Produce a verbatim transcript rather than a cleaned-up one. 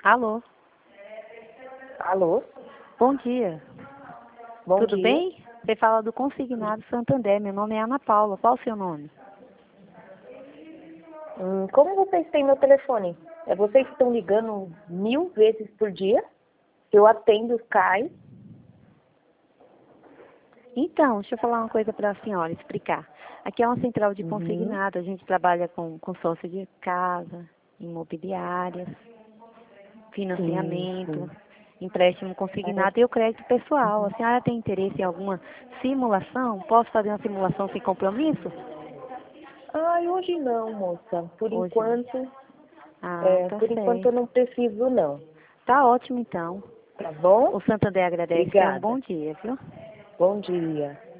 Alô, Alô? bom dia. Bom Tudo dia. bem? Você fala do Consignado Santander. Meu nome é Ana Paula. Qual o seu nome? Hum, como vocês têm meu telefone? É vocês que estão ligando mil vezes por dia? Eu atendo, cai. Então, deixa eu falar uma coisa para a senhora, explicar. Aqui é uma central de Uhum. consignado. A gente trabalha com consórcio de casa, imobiliárias, Sim, financiamento, sim. empréstimo Parece- consignado e o crédito pessoal. A Uhum. senhora tem interesse em alguma simulação? Posso fazer uma simulação sem compromisso? Ai, hoje não, moça. Por Hoje não. enquanto, Ah, é, tá por enquanto eu certo. não preciso não. Tá ótimo então. Tá bom? O Santander agradece. Tenha um bom Obrigada. dia, viu? Bom dia.